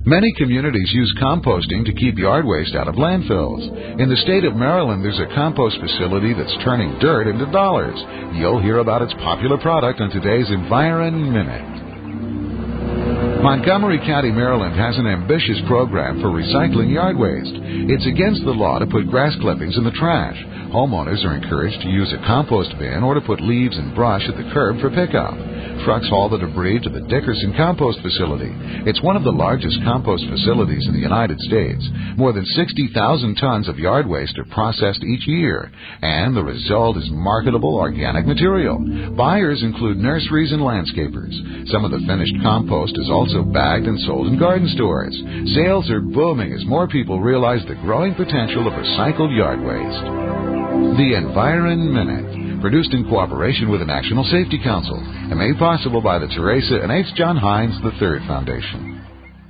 Many communities use composting to keep yard waste out of landfills. In the state of Maryland, there's a compost facility that's turning dirt into dollars. You'll hear about its popular product on today's Environ Minute. Montgomery County, Maryland has an ambitious program for recycling yard waste. It's against the law to put grass clippings in the trash. Homeowners are encouraged to use a compost bin or to put leaves and brush at the curb for pickup. Trucks haul the debris to the Dickerson Compost Facility. It's one of the largest compost facilities in the United States. More than 60,000 tons of yard waste are processed each year, and the result is marketable organic material. Buyers include nurseries and landscapers. Some of the finished compost is also bagged and sold in garden stores. Sales are booming as more people realize the growing potential of recycled yard waste. The Environ Minute, produced in cooperation with the National Safety Council and made possible by the Teresa and H. John Heinz III Foundation.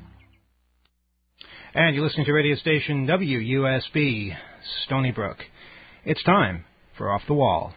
And you're listening to radio station WUSB, Stony Brook. It's time for Off the Wall.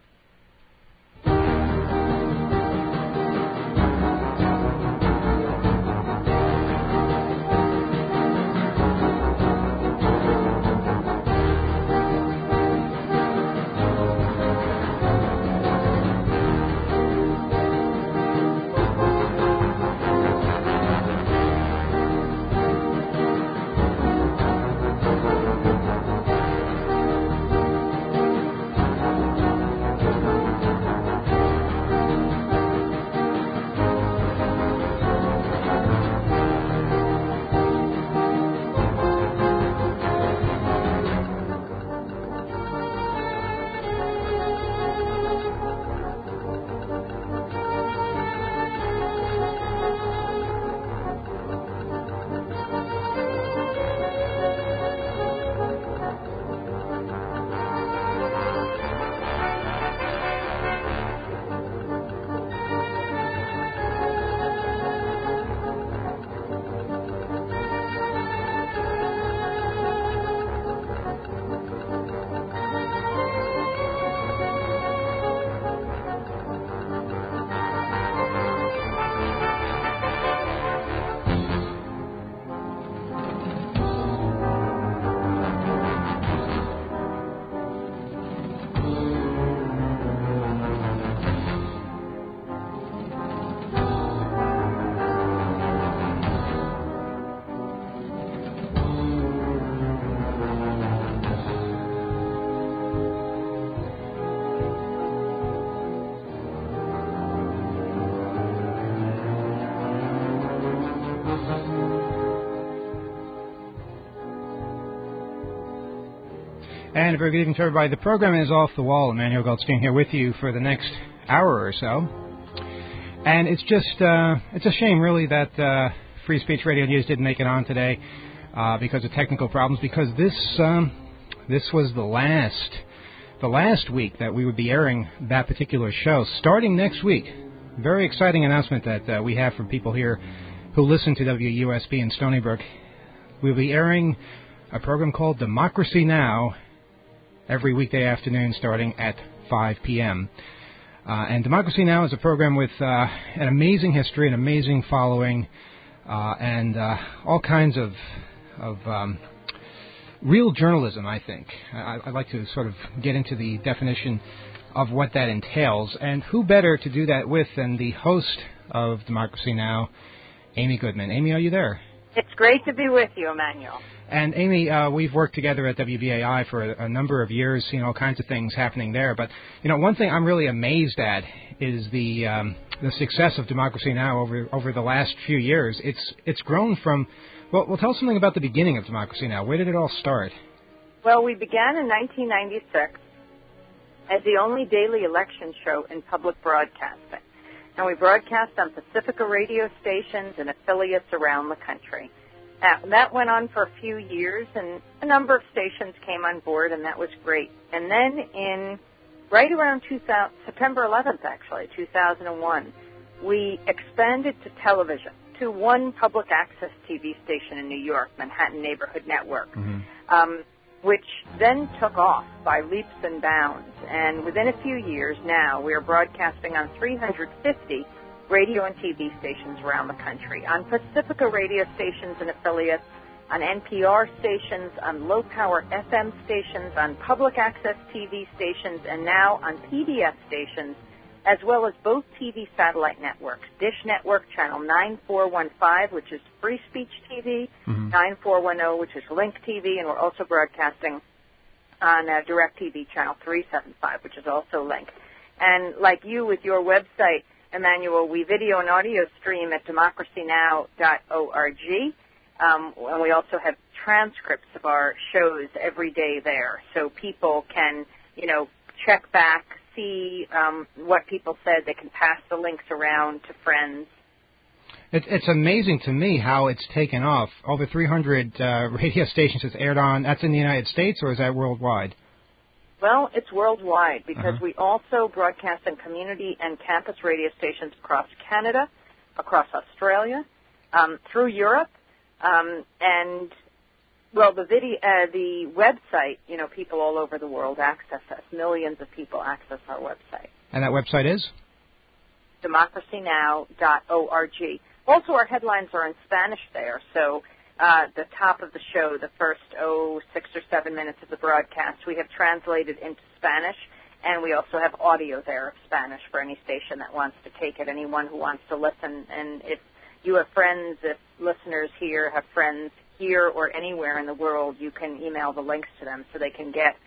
And a very good evening to everybody. The program is Off the Wall. Emmanuel Goldstein here with you for the next hour or so. And it's just, it's a shame, really, that Free Speech Radio News didn't make it on today because of technical problems, because this was the last week that we would be airing that particular show. Starting next week, very exciting announcement that we have for people here who listen to WUSB in Stony Brook. We'll be airing a program called Democracy Now! Every weekday afternoon starting at 5 p.m. And Democracy Now! Is a program with an amazing history, an amazing following, and all kinds of real journalism, I think. I'd like to sort of get into the definition of what that entails. And who better to do that with than the host of Democracy Now!, Amy Goodman. Amy, are you there? It's great to be with you, Emmanuel. And, Amy, we've worked together at WBAI for a number of years, seen all kinds of things happening there. But, you know, one thing I'm really amazed at is the success of Democracy Now! over the last few years. It's grown from, well, tell us something about the beginning of Democracy Now! Where did it all start? Well, we began in 1996 as the only daily election show in public broadcasting. And we broadcast on Pacifica radio stations and affiliates around the country. That went on for a few years, and a number of stations came on board, and that was great. And then right around September 11th, actually, 2001, we expanded to television, to one public access TV station in New York, Manhattan Neighborhood Network, which then took off by leaps and bounds. And within a few years now, we are broadcasting on 350 radio and TV stations around the country, on Pacifica radio stations and affiliates, on NPR stations, on low-power FM stations, on public access TV stations, and now on PBS stations, as well as both TV satellite networks. Dish Network, channel 9415, which is Free Speech TV, 9410, which is Link TV, and we're also broadcasting on DirecTV channel 375, which is also Link. And like you with your website, Emmanuel, we video and audio stream at democracynow.org, and we also have transcripts of our shows every day there, so people can, check back, see what people said. They can pass the links around to friends. It's amazing to me how it's taken off. Over 300 radio stations it's aired on. That's in the United States, or is that worldwide? Well, it's worldwide because we also broadcast on community and campus radio stations across Canada, across Australia, through Europe, and the website, people all over the world access us. Millions of people access our website. And that website is? democracynow.org. Also, our headlines are in Spanish there, so the top of the show, the first, 6 or 7 minutes of the broadcast, we have translated into Spanish, and we also have audio there of Spanish for any station that wants to take it, anyone who wants to listen. And if you have friends, if listeners here have friends here or anywhere in the world, you can email the links to them so they can get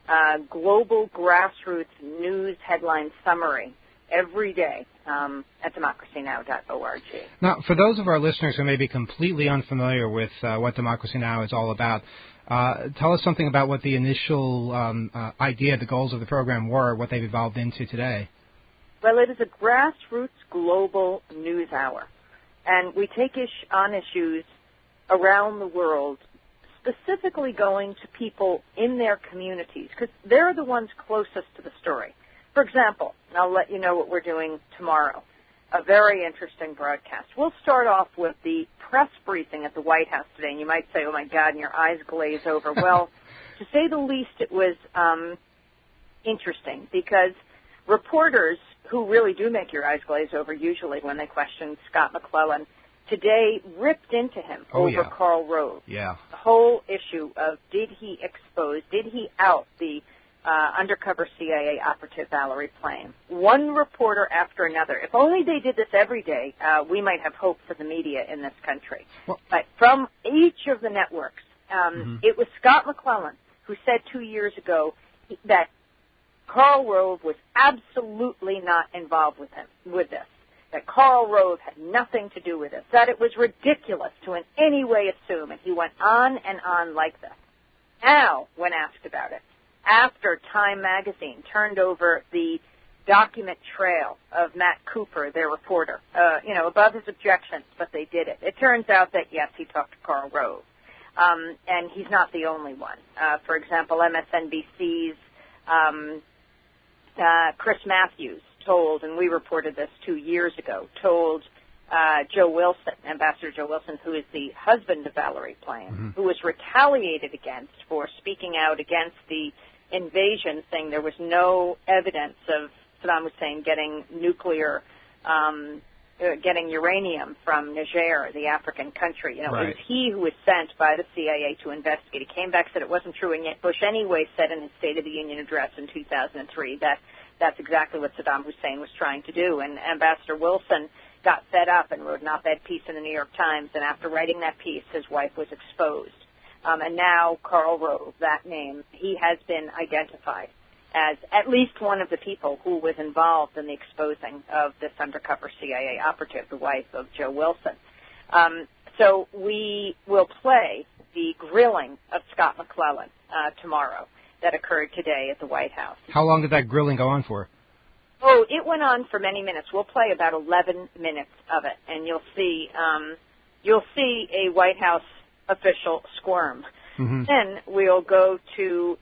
global grassroots news headline summary every day at democracynow.org. Now, for those of our listeners who may be completely unfamiliar with what Democracy Now! Is all about, tell us something about what the initial idea, the goals of the program were, what they've evolved into today. Well, it is a grassroots global news hour, and we take on issues around the world, specifically going to people in their communities, because they're the ones closest to the story. For example, and I'll let you know what we're doing tomorrow, a very interesting broadcast. We'll start off with the press briefing at the White House today, and you might say, oh, my God, and your eyes glaze over. Well, to say the least, it was interesting, because reporters who really do make your eyes glaze over usually when they question Scott McClellan today ripped into him over Karl Rove. Yeah. The whole issue of did he out the undercover CIA operative Valerie Plame. One reporter after another. If only they did this every day, we might have hope for the media in this country. Well, but from each of the networks, it was Scott McClellan who said 2 years ago that Karl Rove was absolutely not involved with this. That Karl Rove had nothing to do with it, that it was ridiculous to in any way assume, and he went on and on like this. Now, when asked about it, after Time magazine turned over the document trail of Matt Cooper, their reporter, above his objections, but they did it. It turns out that, yes, he talked to Karl Rove, and he's not the only one. For example, MSNBC's Chris Matthews told, and we reported this 2 years ago, told Joe Wilson, Ambassador Joe Wilson, who is the husband of Valerie Plame, who was retaliated against for speaking out against the invasion, saying there was no evidence of Saddam Hussein getting getting uranium from Niger, the African country. It was he who was sent by the CIA to investigate. He came back, said it wasn't true, and yet Bush anyway said in his State of the Union address in 2003 that that's exactly what Saddam Hussein was trying to do. And Ambassador Wilson got fed up and wrote an op-ed piece in the New York Times, and after writing that piece, his wife was exposed. And now Karl Rove, that name, he has been identified as at least one of the people who was involved in the exposing of this undercover CIA operative, the wife of Joe Wilson. So we will play the grilling of Scott McClellan tomorrow that occurred today at the White House. How long did that grilling go on for? Oh, it went on for many minutes. We'll play about 11 minutes of it, and you'll see a White House official squirm. Then we'll go to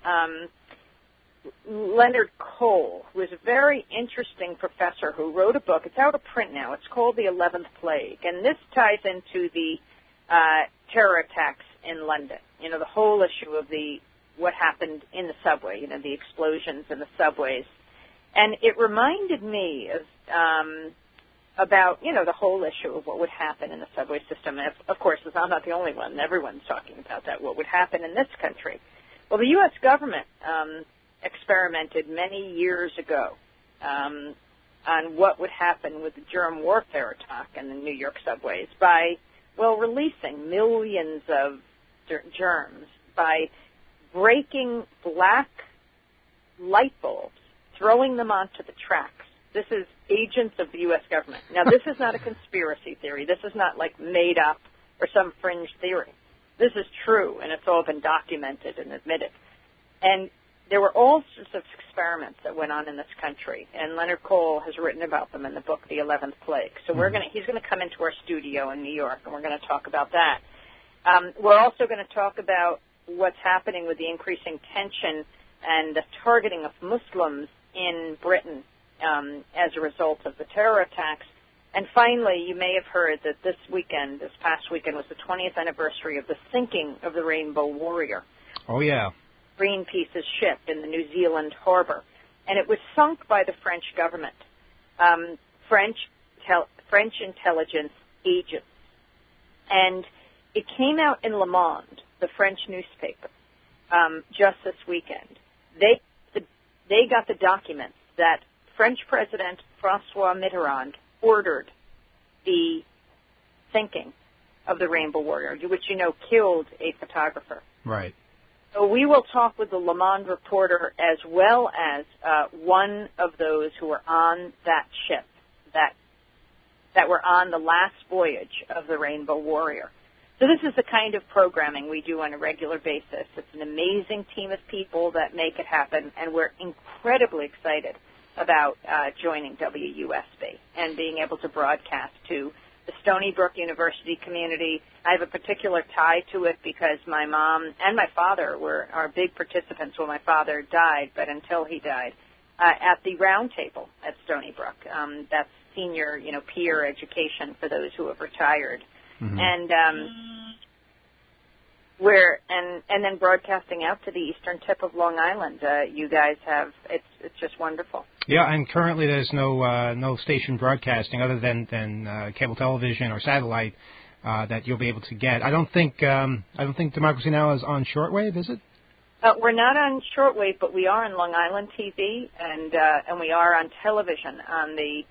Leonard Cole, who is a very interesting professor who wrote a book. It's out of print now. It's called The 11th Plague, and this ties into the terror attacks in London. The whole issue of what happened in the subway, the explosions in the subways. And it reminded me about, the whole issue of what would happen in the subway system. And of course, I'm not the only one. Everyone's talking about that, what would happen in this country. Well, the U.S. government experimented many years ago on what would happen with the germ warfare attack in the New York subways by, releasing millions of germs by breaking black light bulbs, throwing them onto the tracks. This is agents of the U.S. government. Now, this is not a conspiracy theory. This is not like made up or some fringe theory. This is true, and it's all been documented and admitted. And there were all sorts of experiments that went on in this country, and Leonard Cole has written about them in the book, The 11th Plague. So he's going to come into our studio in New York, and we're going to talk about that. We're also going to talk about what's happening with the increasing tension and the targeting of Muslims in Britain as a result of the terror attacks. And finally, you may have heard that this past weekend, was the 20th anniversary of the sinking of the Rainbow Warrior. Oh, yeah. Greenpeace's ship in the New Zealand harbor. And it was sunk by the French government, French intelligence agents. And it came out in Le Monde, the French newspaper, just this weekend. They got the documents that French President François Mitterrand ordered the sinking of the Rainbow Warrior, which, killed a photographer. Right. So we will talk with the Le Monde reporter as well as one of those who were on that ship that were on the last voyage of the Rainbow Warrior. So this is the kind of programming we do on a regular basis. It's an amazing team of people that make it happen, and we're incredibly excited about joining WUSB and being able to broadcast to the Stony Brook University community. I have a particular tie to it because my mom and my father are big participants. Well, my father died, but until he died, at the round table at Stony Brook. That's senior, peer education for those who have retired. Mm-hmm. And and then broadcasting out to the eastern tip of Long Island. You guys have it's just wonderful. Yeah, and currently there's no station broadcasting other than cable television or satellite that you'll be able to get. I don't think Democracy Now! Is on shortwave, is it? We're not on shortwave, but we are on Long Island TV, and we are on television on the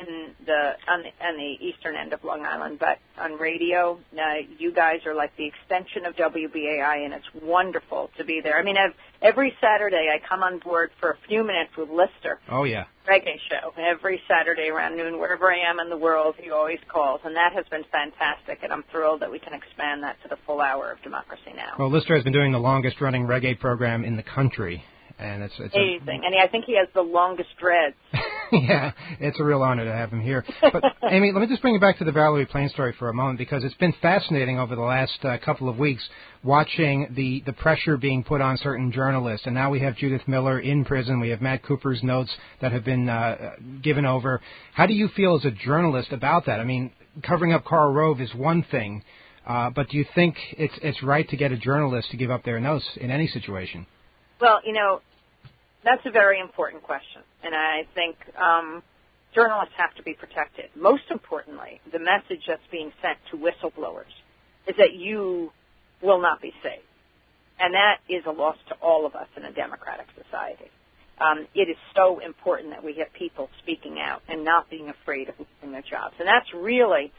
eastern end of Long Island. But on radio, you guys are like the extension of WBAI, and it's wonderful to be there. I mean, every Saturday I come on board for a few minutes with Lister. Oh, yeah. Reggae show. Every Saturday around noon, wherever I am in the world, he always calls, and that has been fantastic, and I'm thrilled that we can expand that to the full hour of Democracy Now! Well, Lister has been doing the longest-running reggae program in the country. And it's amazing. And I think he has the longest dreads. Yeah, it's a real honor to have him here. But, Amy, let me just bring you back to the Valerie Plame story for a moment, because it's been fascinating over the last couple of weeks watching the pressure being put on certain journalists. And now we have Judith Miller in prison. We have Matt Cooper's notes that have been given over. How do you feel as a journalist about that? I mean, covering up Karl Rove is one thing, but do you think it's right to get a journalist to give up their notes in any situation? Well, that's a very important question, and I think journalists have to be protected. Most importantly, the message that's being sent to whistleblowers is that you will not be safe, and that is a loss to all of us in a democratic society. It is so important that we have people speaking out and not being afraid of losing their jobs, and that's really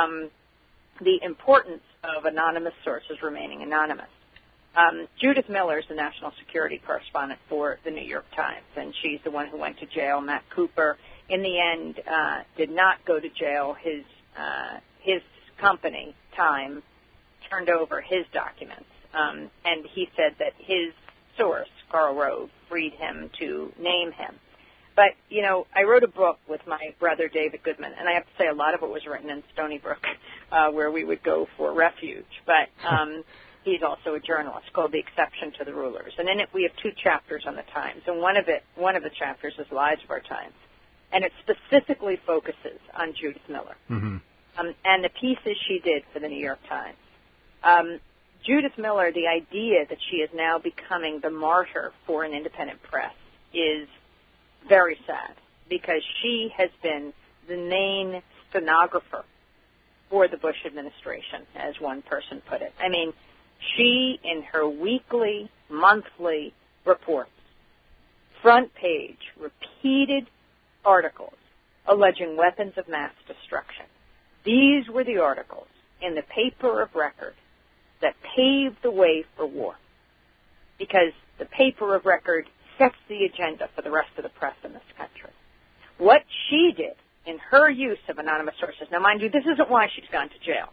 the importance of anonymous sources remaining anonymous. Judith Miller is the national security correspondent for the New York Times, and she's the one who went to jail. Matt Cooper, in the end, did not go to jail. His company, Time, turned over his documents, and he said that his source, Karl Rove, freed him to name him. But, I wrote a book with my brother, David Goodman, and I have to say a lot of it was written in Stony Brook, where we would go for refuge. But he's also a journalist, called The Exception to the Rulers. And in it we have two chapters on the Times, and one of the chapters is Lies of Our Times. And it specifically focuses on Judith Miller and the pieces she did for the New York Times. Judith Miller, the idea that she is now becoming the martyr for an independent press is very sad, because she has been the stenographer for the Bush administration, as one person put it. I mean, she, in her weekly, monthly reports, front page, repeated articles alleging weapons of mass destruction. These were the articles in the paper of record that paved the way for war, because the paper of record sets the agenda for the rest of the press in this country. What she did in her use of anonymous sources, now mind you, this isn't why she's gone to jail,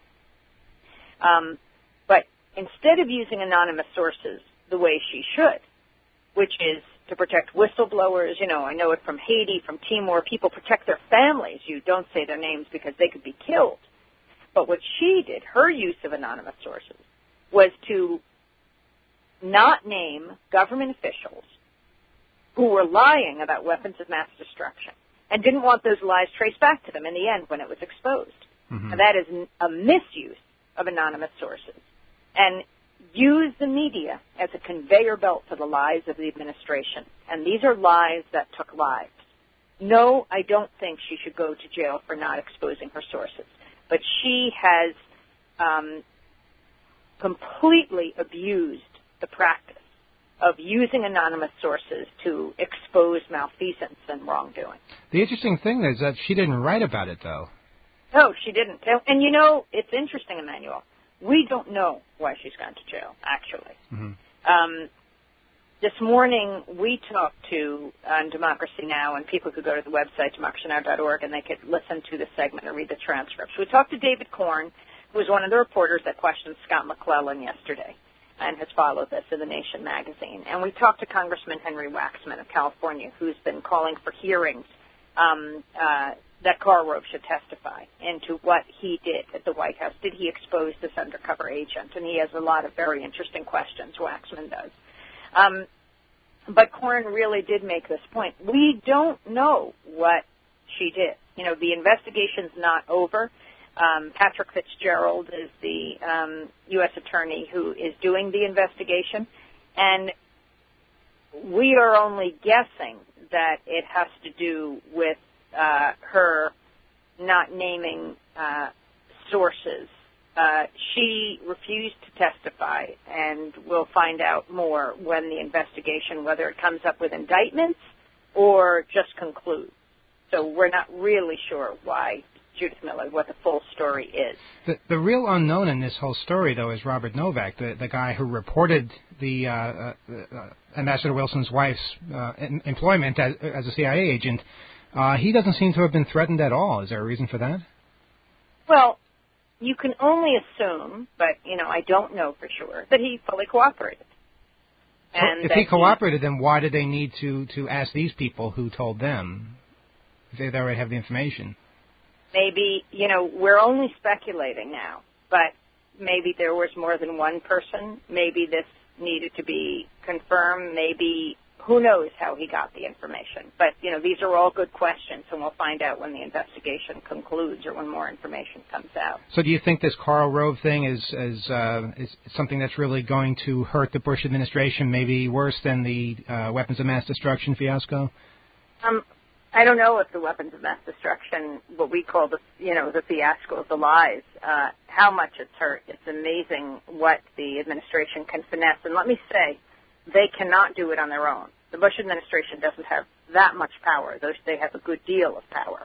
but instead of using anonymous sources the way she should, which is to protect whistleblowers, I know it from Haiti, from Timor, people protect their families. You don't say their names because they could be killed. But what she did, her use of anonymous sources, was to not name government officials who were lying about weapons of mass destruction and didn't want those lies traced back to them in the end when it was exposed. Mm-hmm. And that is a misuse of anonymous sources. And use the media as a conveyor belt for the lies of the administration. And these are lies that took lives. No, I don't think she should go to jail for not exposing her sources. But she has completely abused the practice of using anonymous sources to expose malfeasance and wrongdoing. The interesting thing is that she didn't write about it, though. No, she didn't. And, it's interesting, Emmanuel. We don't know why she's gone to jail, actually. Mm-hmm. This morning, we talked to Democracy Now! And people could go to the website, democracynow.org, and they could listen to the segment or read the transcripts. We talked to David Korn, who was one of the reporters that questioned Scott McClellan yesterday and has followed this in The Nation magazine. And we talked to Congressman Henry Waxman of California, who's been calling for hearings that Karl Rove should testify into what he did at the White House. Did he expose this undercover agent? And he has a lot of very interesting questions, Waxman does. But Korn really did make this point. We don't know what she did. The investigation's not over. Patrick Fitzgerald is the U.S. attorney who is doing the investigation. And we are only guessing that it has to do with her not naming sources. She refused to testify, and we'll find out more when the investigation, whether it comes up with indictments or just concludes. So we're not really sure why Judith Miller, what the full story is. The real unknown in this whole story, though, is Robert Novak, the guy who reported the Ambassador Wilson's wife's employment as a CIA agent. He doesn't seem to have been threatened at all. Is there a reason for that? Well, you can only assume, but, I don't know for sure, that he fully cooperated. And if he cooperated, then why did they need to ask these people who told them if they already have the information? Maybe, we're only speculating now, but maybe there was more than one person. Maybe this needed to be confirmed. Maybe, who knows how he got the information. But, these are all good questions, and we'll find out when the investigation concludes or when more information comes out. So do you think this Karl Rove thing is something that's really going to hurt the Bush administration, maybe worse than the weapons of mass destruction fiasco? I don't know if the weapons of mass destruction, what we call the fiasco of the lies, how much it's hurt. It's amazing what the administration can finesse. And let me say, they cannot do it on their own. The Bush administration doesn't have that much power. They have a good deal of power.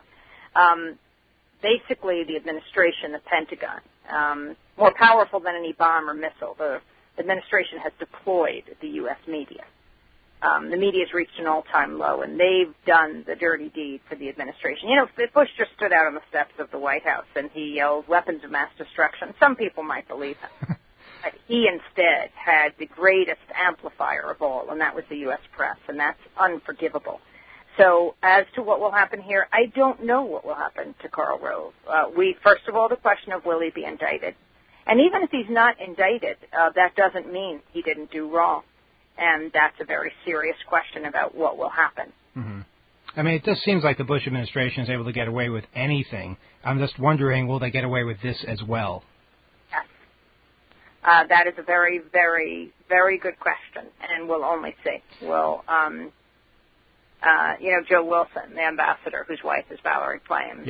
Basically, the administration, the Pentagon, more powerful than any bomb or missile, the administration has deployed the U.S. media. The media's reached an all-time low, and they've done the dirty deed for the administration. If Bush just stood out on the steps of the White House and he yelled weapons of mass destruction, some people might believe him. But he instead had the greatest amplifier of all, and that was the U.S. press, and that's unforgivable. So as to what will happen here, I don't know what will happen to Karl Rove. First of all, the question of will he be indicted. And even if he's not indicted, that doesn't mean he didn't do wrong. And that's a very serious question about what will happen. Mm-hmm. I mean, it just seems like the Bush administration is able to get away with anything. I'm just wondering, will they get away with this as well? Yes. That is a very, very, very good question, and we'll only see. Joe Wilson, the ambassador, whose wife is Valerie Plame, yes,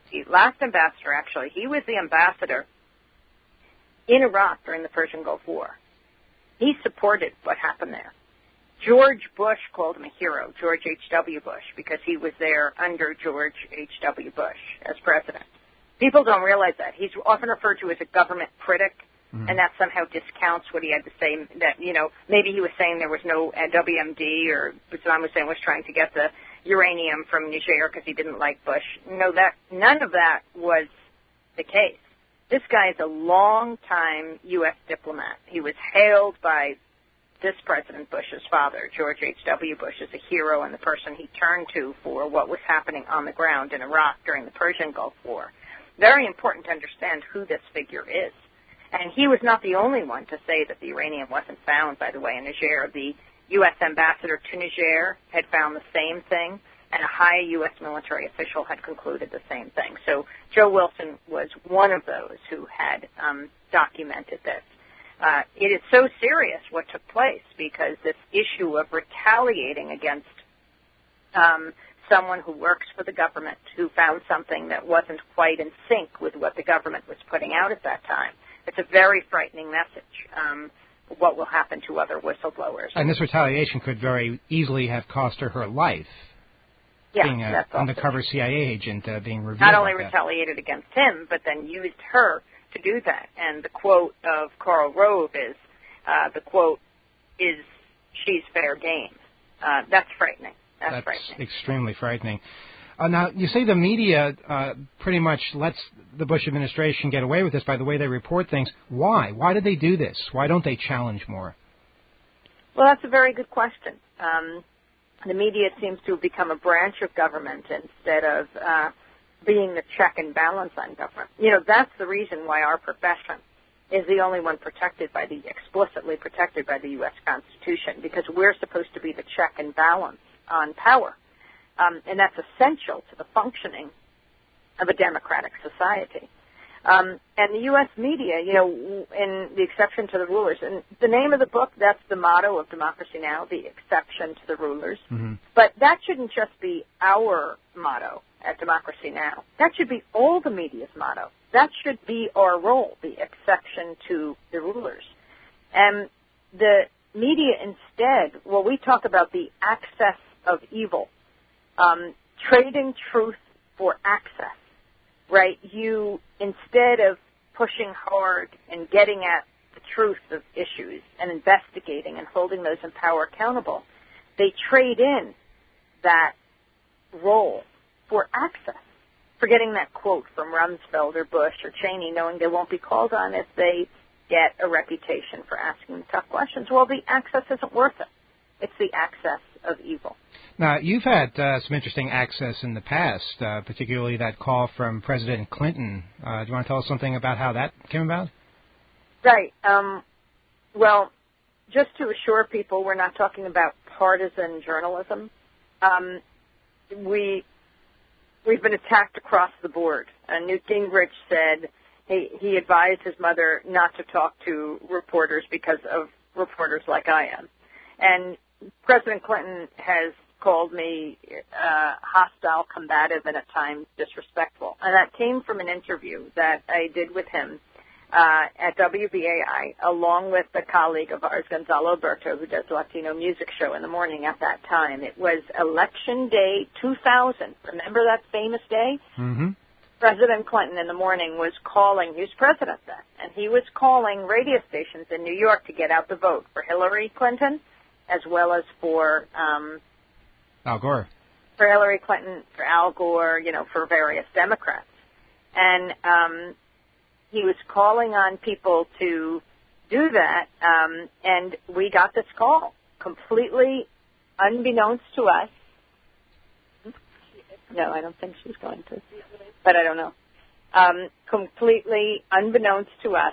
the last ambassador, actually, he was the ambassador in Iraq during the Persian Gulf War. He supported what happened there. George Bush called him a hero, George H.W. Bush, because he was there under George H.W. Bush as president. People don't realize that. He's often referred to as a government critic, and that somehow discounts what he had to say, that, you know, maybe he was saying there was no WMD, or Saddam Hussein was trying to get the uranium from Niger because he didn't like Bush. No, none of that was the case. This guy is a long-time U.S. diplomat. He was hailed by this President Bush's father, George H.W. Bush, as a hero and the person he turned to for what was happening on the ground in Iraq during the Persian Gulf War. Very important to understand who this figure is. And he was not the only one to say that the uranium wasn't found, by the way, in Niger. The U.S. ambassador to Niger had found the same thing, and a high U.S. military official had concluded the same thing. So Joe Wilson was one of those who had documented this. It is so serious what took place, because this issue of retaliating against someone who works for the government, who found something that wasn't quite in sync with what the government was putting out at that time. It's a very frightening message, what will happen to other whistleblowers. And this retaliation could very easily have cost her life. Yeah, being an undercover CIA agent, being revealed. Not only retaliated against him, but then used her to do that. And the quote of Karl Rove is, she's fair game. That's frightening. That's frightening. Extremely frightening. Now, you say the media pretty much lets the Bush administration get away with this by the way they report things. Why? Why did they do this? Why don't they challenge more? Well, that's a very good question. The media seems to have become a branch of government instead of being the check and balance on government. You know, that's the reason why our profession is the only one explicitly protected by the U.S. Constitution, because we're supposed to be the check and balance on power. And that's essential to the functioning of a democratic society. And the U.S. media, you know, in the exception to the rulers, and the name of the book, that's the motto of Democracy Now!, the exception to the rulers. Mm-hmm. But that shouldn't just be our motto at Democracy Now! That should be all the media's motto. That should be our role, the exception to the rulers. And the media instead, well, we talk about the access of evil. Trading truth for access, right? You, instead of pushing hard and getting at the truth of issues and investigating and holding those in power accountable, they trade in that role for access. Forgetting that quote from Rumsfeld or Bush or Cheney, knowing they won't be called on if they get a reputation for asking tough questions. Well, the access isn't worth it. It's the access of evil. Now, you've had some interesting access in the past, particularly that call from President Clinton. Do you want to tell us something about how that came about? Right. Well, just to assure people, we're not talking about partisan journalism. We've been attacked across the board. Newt Gingrich said he advised his mother not to talk to reporters because of reporters like I am. And President Clinton has called me hostile, combative, and at times disrespectful. And that came from an interview that I did with him at WBAI, along with a colleague of ours, Gonzalo Alberto, who does the Latino Music Show in the morning at that time. It was Election Day 2000. Remember that famous day? Mm-hmm. President Clinton in the morning was calling, he was president then, and he was calling radio stations in New York to get out the vote for Hillary Clinton as well as for Al Gore. For Hillary Clinton, for Al Gore, you know, for various Democrats. And he was calling on people to do that, and we got this call completely unbeknownst to us. No, I don't think she's going to, but I don't know. Completely unbeknownst to us,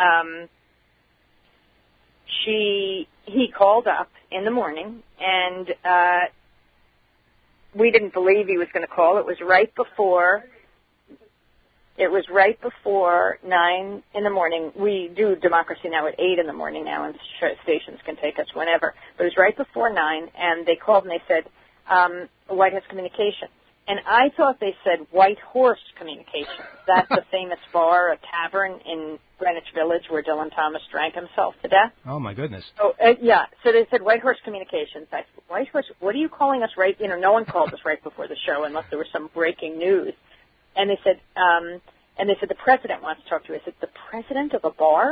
he called up in the morning, and we didn't believe he was going to call. It was right before 9 in the morning. We do Democracy Now! At 8 in the morning now, and stations can take us whenever. But it was right before 9, and they called and they said, White House Communications. And I thought they said White Horse Communications. That's a famous bar, a tavern in Greenwich Village where Dylan Thomas drank himself to death. Oh, my goodness. So, yeah, so they said White Horse Communications. I said, White Horse, what are you calling us right? You know, no one called us right before the show unless there was some breaking news. And they said, the president wants to talk to you. I said, the president of a bar?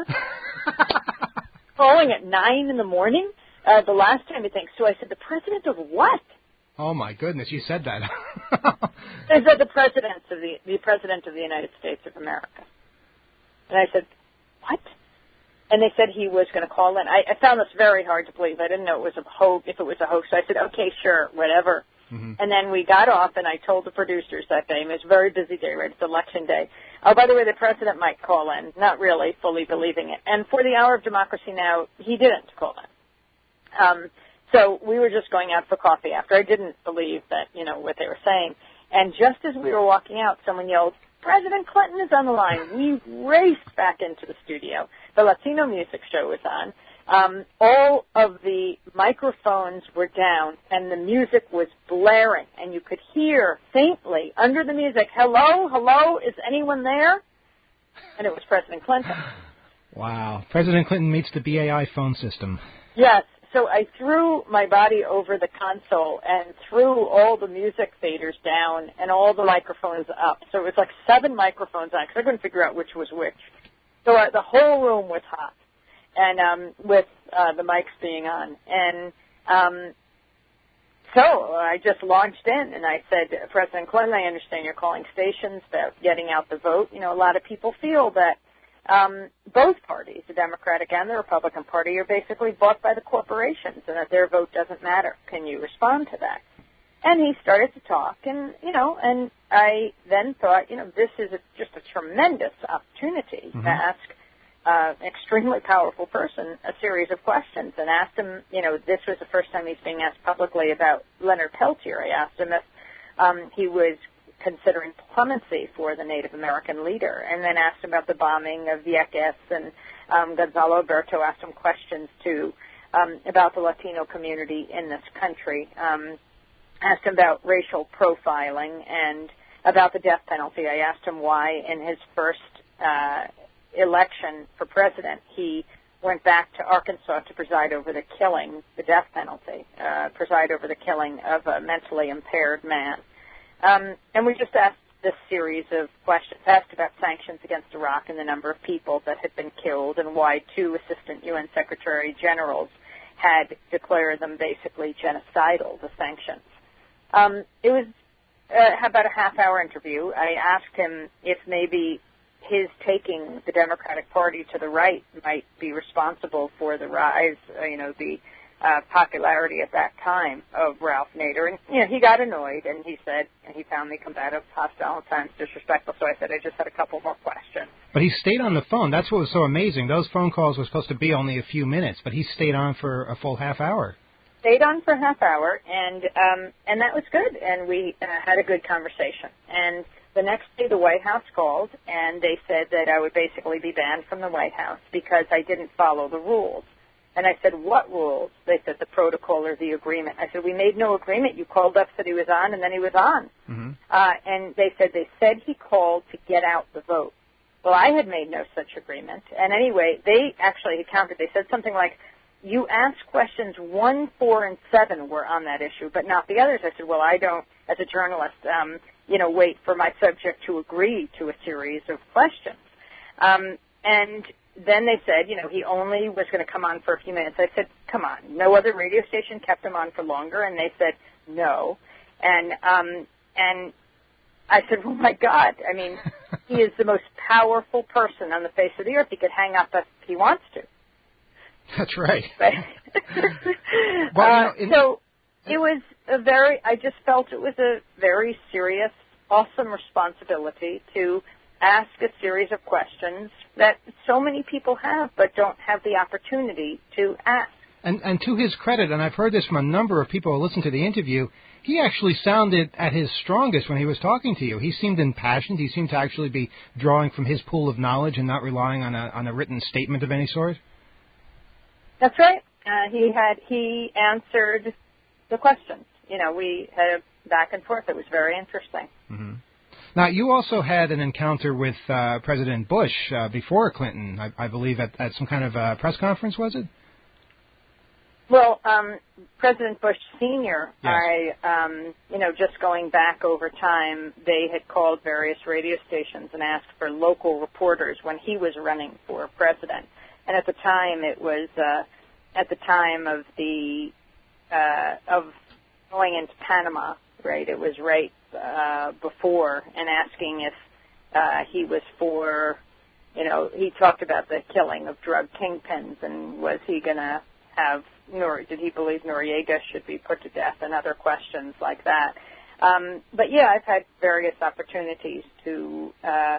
Calling at 9 in the morning? The last time, I think. So I said, the president of what? Oh, my goodness, you said that. They said the president of the United States of America. And I said, what? And they said he was going to call in. I found this very hard to believe. I didn't know if it was a hoax. So I said, okay, sure, whatever. Mm-hmm. And then we got off, and I told the producers that day, and it was a very busy day, right? It's election day. Oh, by the way, the president might call in, not really fully believing it. And for the Hour of Democracy Now!, he didn't call in. So we were just going out for coffee after. I didn't believe that, what they were saying. And just as we were walking out, someone yelled, President Clinton is on the line. We raced back into the studio. The Latino Music Show was on. All of the microphones were down, and the music was blaring. And you could hear faintly under the music, hello, hello, is anyone there? And it was President Clinton. Wow. President Clinton meets the BAI phone system. Yes. So I threw my body over the console and threw all the music faders down and all the microphones up. So it was like 7 microphones on because I couldn't figure out which was which. So the whole room was hot, and with the mics being on. And so I just launched in, and I said, President Clinton, I understand you're calling stations about getting out the vote. A lot of people feel that both parties, the Democratic and the Republican Party, are basically bought by the corporations and that their vote doesn't matter. Can you respond to that? And he started to talk, and I then thought, this is just a tremendous opportunity to ask an extremely powerful person a series of questions, and asked him, this was the first time he's being asked publicly about Leonard Peltier. I asked him if he was considering clemency for the Native American leader, and then asked him about the bombing of Vieques, and Gonzalo Alberto asked him questions, too, about the Latino community in this country, asked him about racial profiling and about the death penalty. I asked him why in his first election for president he went back to Arkansas to preside over the death penalty, preside over the killing of a mentally impaired man. And we just asked this series of questions, asked about sanctions against Iraq and the number of people that had been killed and why 2 assistant UN Secretary Generals had declared them basically genocidal, the sanctions. It was about a half-hour interview. I asked him if maybe his taking the Democratic Party to the right might be responsible for the rise, the popularity at that time of Ralph Nader. And, he got annoyed, and he said, he found me combative, hostile, at times disrespectful. So I said, I just had a couple more questions. But he stayed on the phone. That's what was so amazing. Those phone calls were supposed to be only a few minutes, but he stayed on for a full half hour. Stayed on for a half hour, and that was good. And we had a good conversation. And the next day, the White House called, and they said that I would basically be banned from the White House because I didn't follow the rules. And I said, what rules? They said, the protocol or the agreement. I said, we made no agreement. You called up, said he was on, and then he was on. Mm-hmm. And they said he called to get out the vote. Well, I had made no such agreement. And anyway, they actually had counted. They said something like, you asked questions 1, 4, and 7 were on that issue, but not the others. I said, well, I don't, as a journalist, wait for my subject to agree to a series of questions. And then they said, he only was going to come on for a few minutes. I said, come on. No other radio station kept him on for longer. And they said, no. And I said, oh, my God. I mean, he is the most powerful person on the face of the earth. He could hang up if he wants to. That's right. So it was I just felt it was a very serious, awesome responsibility to ask a series of questions that so many people have but don't have the opportunity to ask. And to his credit, and I've heard this from a number of people who listened to the interview, he actually sounded at his strongest when he was talking to you. He seemed impassioned. He seemed to actually be drawing from his pool of knowledge and not relying on a written statement of any sort. That's right. He answered the questions. we had a back and forth. It was very interesting. Mm-hmm. Now, you also had an encounter with President Bush before Clinton, I believe, at some kind of press conference, was it? Well, President Bush Sr., yes. Just going back over time, they had called various radio stations and asked for local reporters when he was running for president. And at the time, it was at the time of of going into Panama, right? It was right before, and asking if he was for, he talked about the killing of drug kingpins, and was he going to have, did he believe Noriega should be put to death, and other questions like that. But yeah, I've had various opportunities to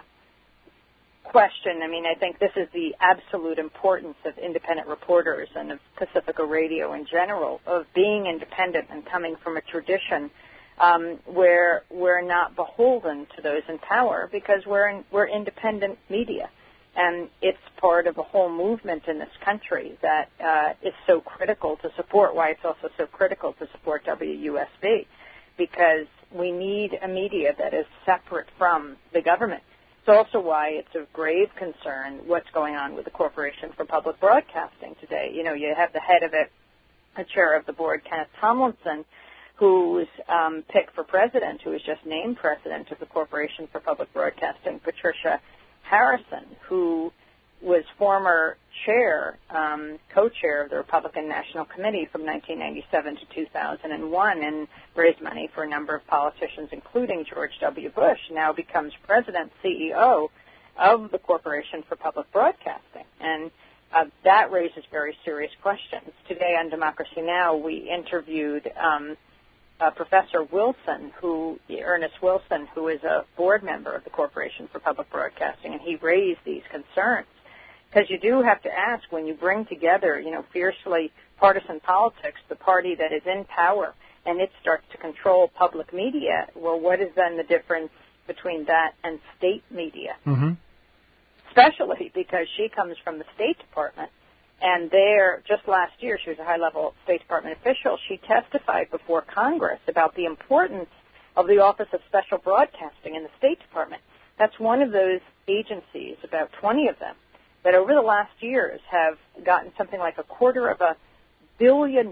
question. I think this is the absolute importance of independent reporters and of Pacifica Radio in general, of being independent and coming from a tradition where we're not beholden to those in power, because we're independent media. And it's part of a whole movement in this country that is so critical to support, why it's also so critical to support WUSB, because we need a media that is separate from the government. It's also why it's of grave concern what's going on with the Corporation for Public Broadcasting today. You have the head of it, the chair of the board, Kenneth Tomlinson, who's picked for president, who was just named president of the Corporation for Public Broadcasting, Patricia Harrison, who was former chair, co-chair of the Republican National Committee from 1997 to 2001, and raised money for a number of politicians, including George W. Bush, now becomes president, CEO of the Corporation for Public Broadcasting. And that raises very serious questions. Today on Democracy Now!, we interviewed Professor Wilson, Ernest Wilson, who is a board member of the Corporation for Public Broadcasting, and he raised these concerns. Because you do have to ask, when you bring together, fiercely partisan politics, the party that is in power, and it starts to control public media, well, what is then the difference between that and state media? Mm-hmm. Especially because she comes from the State Department. And there, just last year, she was a high-level State Department official. She testified before Congress about the importance of the Office of Special Broadcasting in the State Department. That's one of those agencies, about 20 of them, that over the last years have gotten something like $250 million,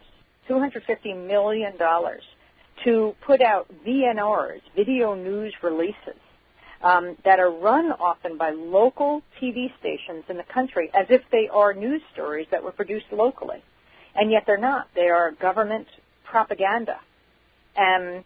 $250 million, to put out VNRs, video news releases, that are run often by local TV stations in the country as if they are news stories that were produced locally. And yet they're not. They are government propaganda. And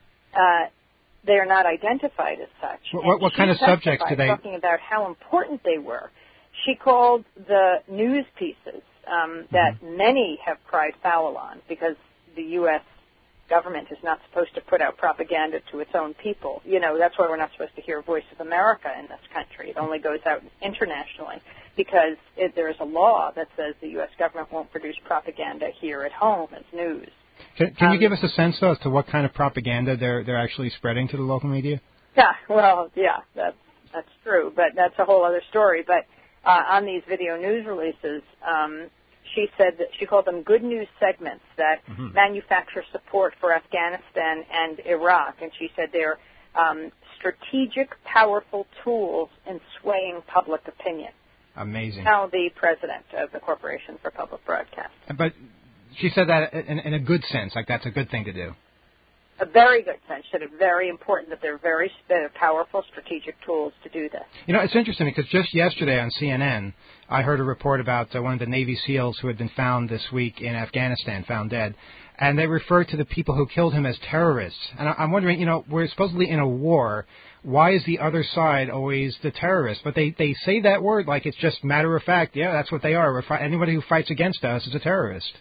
they are not identified as such. What kind of subjects do they... Talking about how important they were. She called the news pieces that many have cried foul on, because the U.S. government is not supposed to put out propaganda to its own people. That's why we're not supposed to hear Voice of America in this country. It only goes out internationally, because there is a law that says the U.S. government won't produce propaganda here at home as news. Can you give us a sense, though, as to what kind of propaganda they're actually spreading to the local media? Yeah, that's true, but that's a whole other story. But on these video news releases, she said that she called them good news segments that manufacture support for Afghanistan and Iraq. And she said they're strategic, powerful tools in swaying public opinion. Amazing. Now the president of the Corporation for Public Broadcasting. But she said that in a good sense, like that's a good thing to do. A very good sense. She said it's very important that they're powerful strategic tools to do this. It's interesting because just yesterday on CNN, I heard a report about one of the Navy SEALs who had been found this week in Afghanistan, found dead. And they referred to the people who killed him as terrorists. And I'm wondering, we're supposedly in a war. Why is the other side always the terrorist? But they say that word like it's just matter of fact. Yeah, that's what they are. Anybody who fights against us is a terrorist.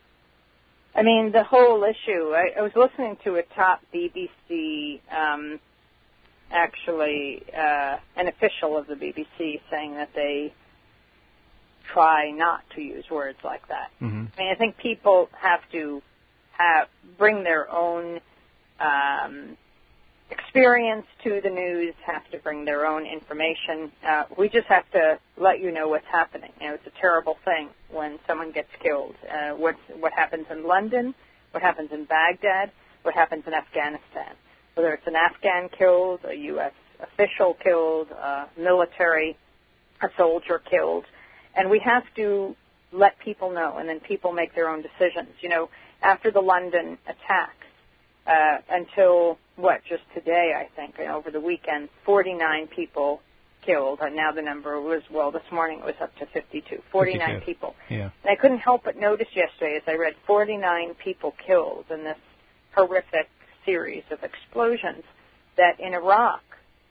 The whole issue, I was listening to a top BBC, an official of the BBC saying that they try not to use words like that. Mm-hmm. I think people have to bring their own experience to the news, have to bring their own information. We just have to let you know what's happening. It's a terrible thing when someone gets killed. What happens in London, what happens in Baghdad, what happens in Afghanistan. Whether it's an Afghan killed, a U.S. official killed, a soldier killed. And we have to let people know, and then people make their own decisions. You know, after the London attacks, until, just today, I think, over the weekend, 49 people killed, and now the number was, this morning it was up to 52. 49 people. Yeah. And I couldn't help but notice yesterday as I read 49 people killed in this horrific series of explosions, that in Iraq,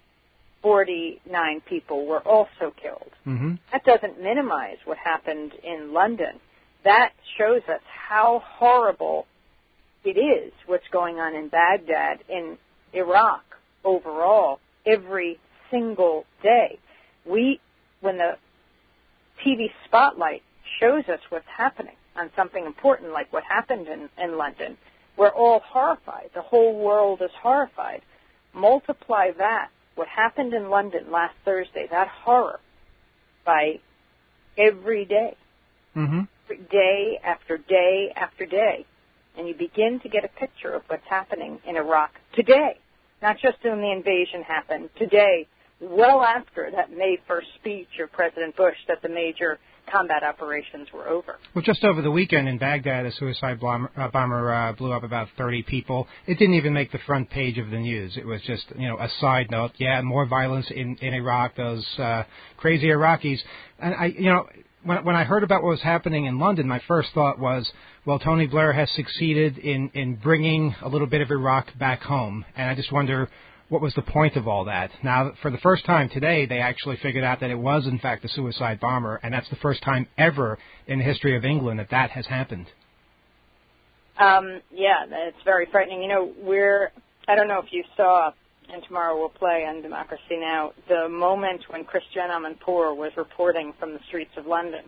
49 people were also killed. Mm-hmm. That doesn't minimize what happened in London. That shows us how horrible it is what's going on in Baghdad, in Iraq overall, every single day. When the TV spotlight shows us what's happening on something important like what happened in London, we're all horrified. The whole world is horrified. Multiply that, what happened in London last Thursday, that horror, by every day. Mm-hmm. Day after day after day. And you begin to get a picture of what's happening in Iraq today. Not just when the invasion happened, today, well after that May 1st speech of President Bush that the major combat operations were over. Well, just over the weekend in Baghdad, a suicide bomber blew up about 30 people. It didn't even make the front page of the news. It was just, a side note. Yeah, more violence in Iraq, those crazy Iraqis. And when I heard about what was happening in London, my first thought was, well, Tony Blair has succeeded in bringing a little bit of Iraq back home. And I just wonder, what was the point of all that? Now, for the first time today, they actually figured out that it was, in fact, a suicide bomber, and that's the first time ever in the history of England that has happened. Yeah, it's very frightening. I don't know if you saw, and tomorrow we'll play on Democracy Now!, the moment when Christiane Amanpour was reporting from the streets of London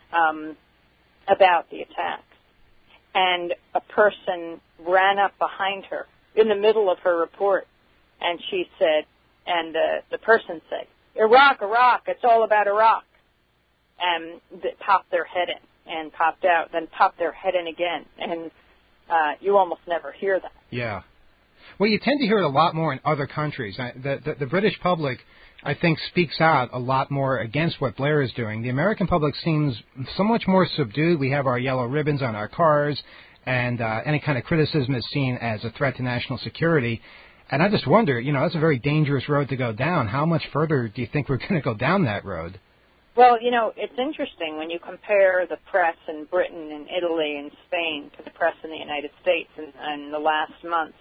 about the attacks. And a person ran up behind her in the middle of her report, and she said, and the person said, Iraq, it's all about Iraq. And they popped their head in and popped out, then popped their head in again. And you almost never hear that. Yeah. Well, you tend to hear it a lot more in other countries. The British public, I think, speaks out a lot more against what Blair is doing. The American public seems so much more subdued. We have our yellow ribbons on our cars, and any kind of criticism is seen as a threat to national security. And I just wonder, that's a very dangerous road to go down. How much further do you think we're going to go down that road? Well, it's interesting when you compare the press in Britain and Italy and Spain to the press in the United States in the last months.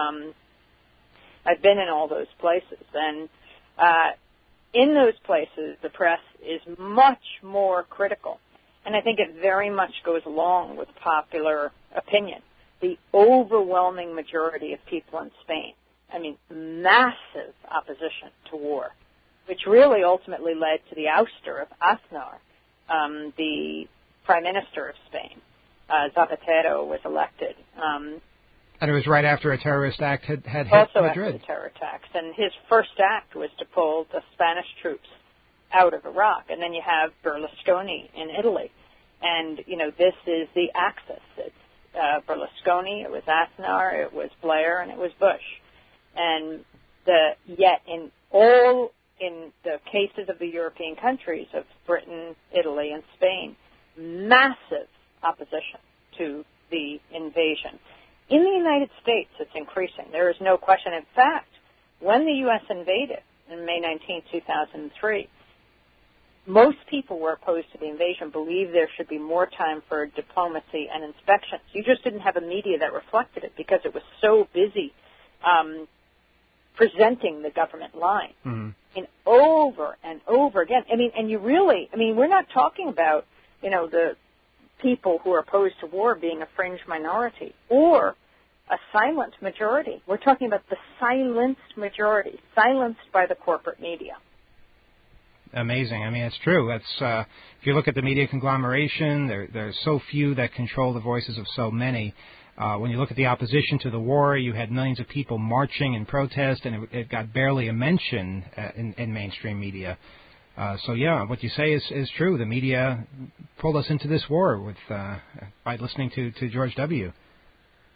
I've been in all those places, and in those places, the press is much more critical. And I think it very much goes along with popular opinion. The overwhelming majority of people in Spain, massive opposition to war, which really ultimately led to the ouster of Aznar, the Prime Minister of Spain. Zapatero was elected. And it was right after a terrorist act had hit also Madrid. After the terror attacks. And his first act was to pull the Spanish troops out of Iraq. And then you have Berlusconi in Italy. And, this is the axis. It's Berlusconi, it was Aznar, it was Blair, and it was Bush. And yet in the cases of the European countries of Britain, Italy, and Spain, massive opposition to the invasion. In the United States, it's increasing. There is no question. In fact, when the U.S. invaded in May 19, 2003, most people were opposed to the invasion, believed there should be more time for diplomacy and inspections. You just didn't have a media that reflected it because it was so busy presenting the government line. Mm-hmm. And over and over again. We're not talking about, the people who are opposed to war being a fringe minority or a silent majority. We're talking about the silenced majority, silenced by the corporate media. Amazing. It's true. That's if you look at the media conglomeration, there's so few that control the voices of so many. When you look at the opposition to the war, you had millions of people marching in protest, and it got barely a mention in mainstream media. What you say is true. The media pulled us into this war by listening to George W.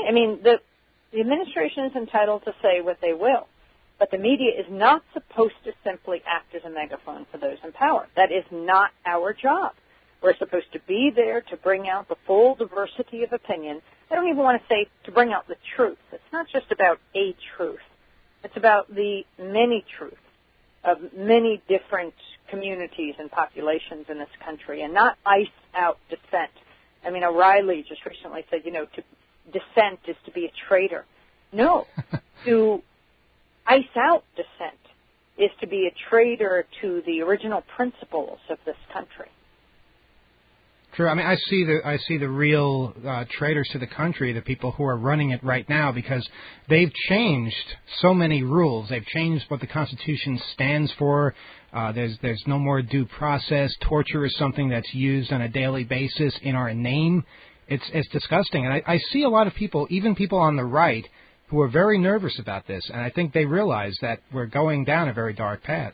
I mean, the administration is entitled to say what they will, but the media is not supposed to simply act as a megaphone for those in power. That is not our job. We're supposed to be there to bring out the full diversity of opinion. I don't even want to say to bring out the truth. It's not just about a truth. It's about the many truths of many different communities and populations in this country, and not ice out dissent. I mean, O'Reilly just recently said, to dissent is to be a traitor. No, to ice out dissent is to be a traitor to the original principles of this country. True. I mean, I see the real traitors to the country, the people who are running it right now, because they've changed so many rules. They've changed what the Constitution stands for. There's no more due process. Torture is something that's used on a daily basis in our name. It's disgusting. And I see a lot of people, even people on the right, who are very nervous about this. And I think they realize that we're going down a very dark path.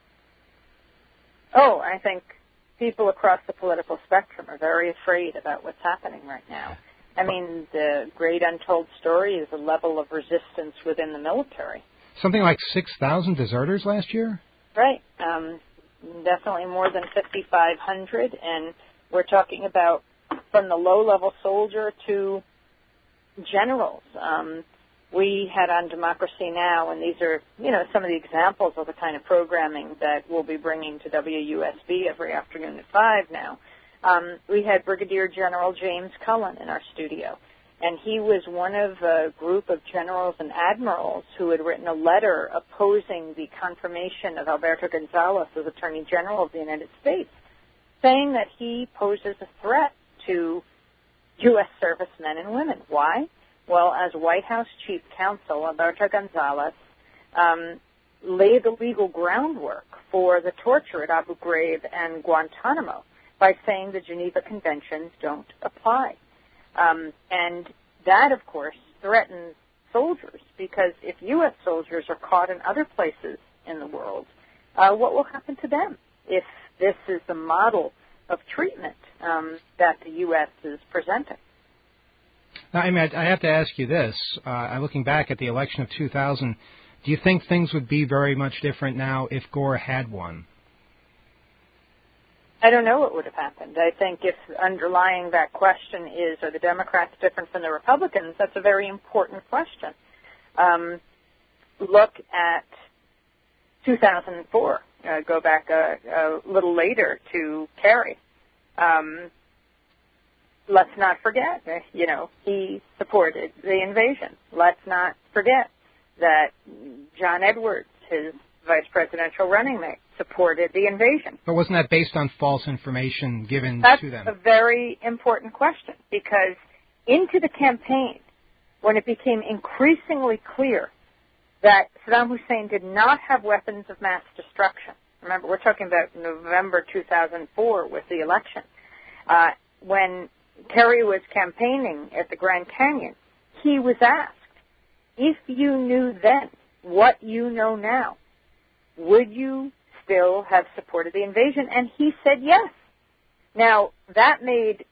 Oh, I think people across the political spectrum are very afraid about what's happening right now. I mean, the great untold story is the level of resistance within the military. Something like 6,000 deserters last year? Right. Definitely more than 5,500. And we're talking about from the low-level soldier to generals. We had on Democracy Now!, and these are, some of the examples of the kind of programming that we'll be bringing to WUSB every afternoon at 5 now. We had Brigadier General James Cullen in our studio, and he was one of a group of generals and admirals who had written a letter opposing the confirmation of Alberto Gonzales as Attorney General of the United States, saying that he poses a threat to U.S. servicemen and women. Why? Well, as White House Chief Counsel, Alberto Gonzales laid the legal groundwork for the torture at Abu Ghraib and Guantanamo by saying the Geneva Conventions don't apply. And that, of course, threatens soldiers, because if U.S. soldiers are caught in other places in the world, what will happen to them if this is the model of treatment that the U.S. is presenting? Now, I mean, I have to ask you this. Looking back at the election of 2000, do you think things would be very much different now if Gore had won? I don't know what would have happened. I think if underlying that question is, are the Democrats different from the Republicans, that's a very important question. Look at 2004. Go back a little later to Kerry. Let's not forget, he supported the invasion. Let's not forget that John Edwards, his vice presidential running mate, supported the invasion. But wasn't that based on false information given to them? That's a very important question, because into the campaign, when it became increasingly clear that Saddam Hussein did not have weapons of mass destruction, remember, we're talking about November 2004 with the election, when Kerry was campaigning at the Grand Canyon, he was asked, if you knew then what you know now, would you still have supported the invasion? And he said yes. Now, that made,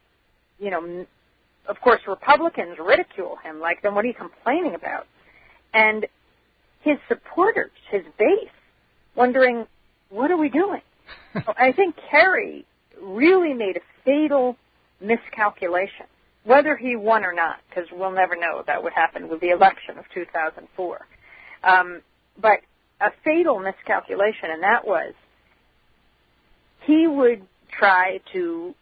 of course, Republicans ridicule him, like, then what are you complaining about? And his supporters, his base, wondering, what are we doing? So I think Kerry really made a fatal miscalculation, whether he won or not, because we'll never know about what happened with the election of 2004. But a fatal miscalculation, and that was he would try to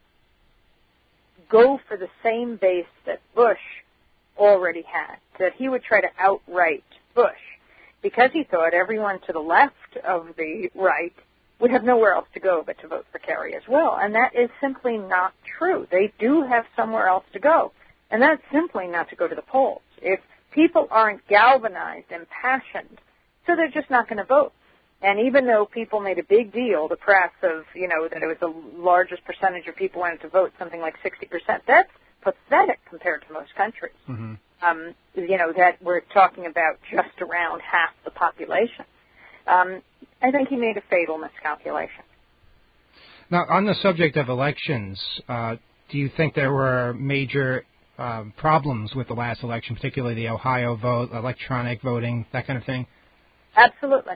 go for the same base that Bush already had, that he would try to outright Bush, because he thought everyone to the left of the right would have nowhere else to go but to vote for Kerry as well. And that is simply not true. They do have somewhere else to go. And that's simply not to go to the polls. If people aren't galvanized, impassioned, so they're just not going to vote. And even though people made a big deal, the press of, that it was the largest percentage of people wanted to vote, something like 60%, that's pathetic compared to most countries. Mm-hmm. That we're talking about just around half the population. I think he made a fatal miscalculation. Now, on the subject of elections, do you think there were major problems with the last election, particularly the Ohio vote, electronic voting, that kind of thing? Absolutely.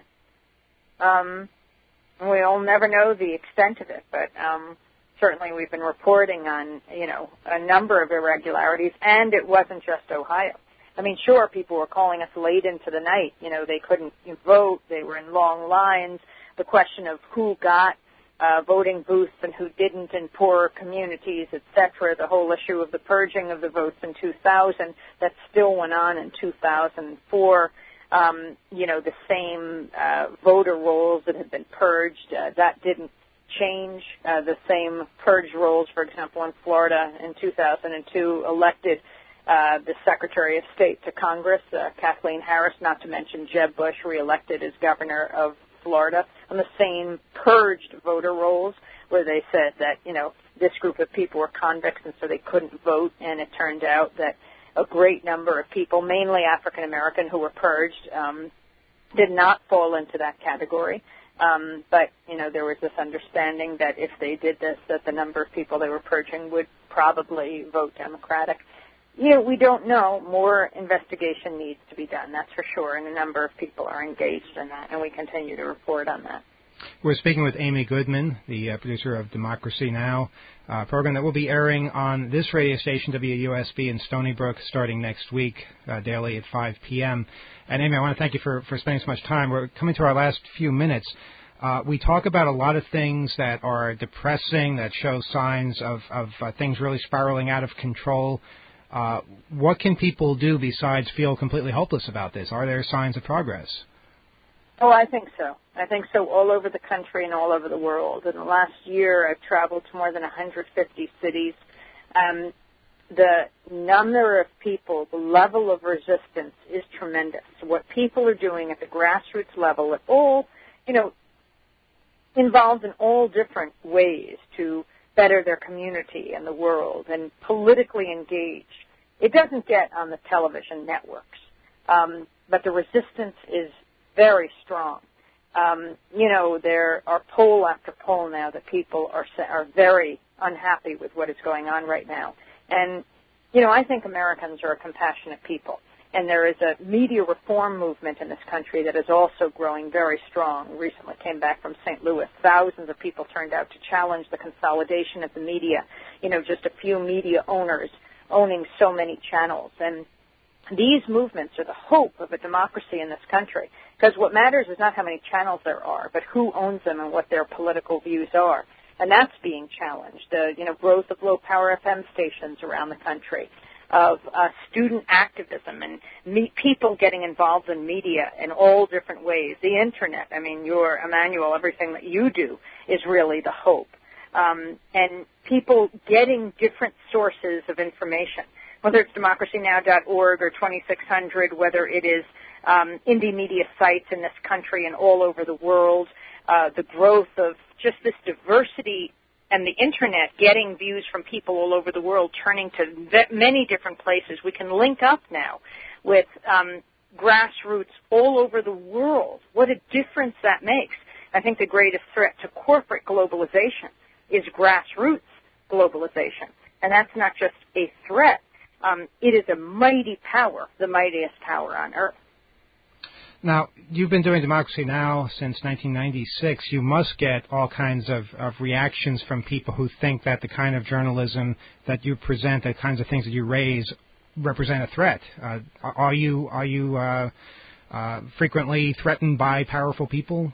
We'll never know the extent of it, but certainly we've been reporting on, a number of irregularities, and it wasn't just Ohio. I mean, sure, people were calling us late into the night. They couldn't vote. They were in long lines. The question of who got voting booths and who didn't in poorer communities, et cetera, the whole issue of the purging of the votes in 2000, that still went on in 2004. The same voter rolls that had been purged, that didn't change. The same purge rolls, for example, in Florida in 2002 elected the Secretary of State to Congress, Kathleen Harris, not to mention Jeb Bush, reelected as governor of Florida, on the same purged voter rolls where they said that, this group of people were convicts and so they couldn't vote, and it turned out that a great number of people, mainly African American, who were purged, did not fall into that category. But, there was this understanding that if they did this, that the number of people they were purging would probably vote Democratic. We don't know. More investigation needs to be done, that's for sure, and a number of people are engaged in that, and we continue to report on that. We're speaking with Amy Goodman, the producer of Democracy Now! Program that will be airing on this radio station, WUSB, in Stony Brook, starting next week, daily at 5 p.m. And Amy, I want to thank you for spending so much time. We're coming to our last few minutes. We talk about a lot of things that are depressing, that show signs of things really spiraling out of control. What can people do besides feel completely hopeless about this? Are there signs of progress? Oh, I think so. I think so all over the country and all over the world. In the last year, I've traveled to more than 150 cities. The number of people, the level of resistance is tremendous. What people are doing at the grassroots level, involved in all different ways to better their community and the world and politically engaged. It doesn't get on the television networks, but the resistance is very strong. There are poll after poll now that people are very unhappy with what is going on right now. And, I think Americans are a compassionate people. And there is a media reform movement in this country that is also growing very strong. Recently came back from St. Louis. Thousands of people turned out to challenge the consolidation of the media. Just a few media owners owning so many channels. And these movements are the hope of a democracy in this country. Because what matters is not how many channels there are, but who owns them and what their political views are. And that's being challenged. The growth of low-power FM stations around the country, of student activism and people getting involved in media in all different ways. The Internet, Emmanuel, everything that you do is really the hope. And people getting different sources of information, whether it's democracynow.org or 2600, whether it is indie media sites in this country and all over the world, the growth of just this diversity and the Internet getting views from people all over the world, turning to many different places. We can link up now with grassroots all over the world. What a difference that makes. I think the greatest threat to corporate globalization is grassroots globalization. And that's not just a threat. It is a mighty power, the mightiest power on earth. Now, you've been doing Democracy Now! Since 1996. You must get all kinds of reactions from people who think that the kind of journalism that you present, the kinds of things that you raise, represent a threat. Are you frequently threatened by powerful people?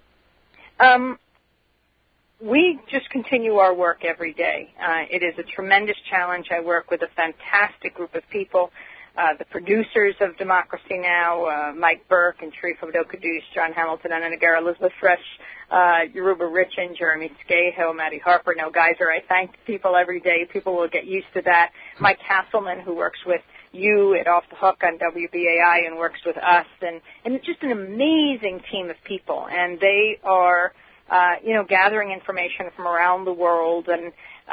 We just continue our work every day. It is a tremendous challenge. I work with a fantastic group of people. The producers of Democracy Now!, Mike Burke and Sharif Abdel-Qaddoush, John Hamilton, Anna Nagara, Elizabeth Fresh, Yoruba Richin, Jeremy Scahill, Maddie Harper, Noel Geiser. I thank people every day. People will get used to that. Mike Castleman, who works with you at Off the Hook on WBAI and works with us, and it's just an amazing team of people. And they are, gathering information from around the world, and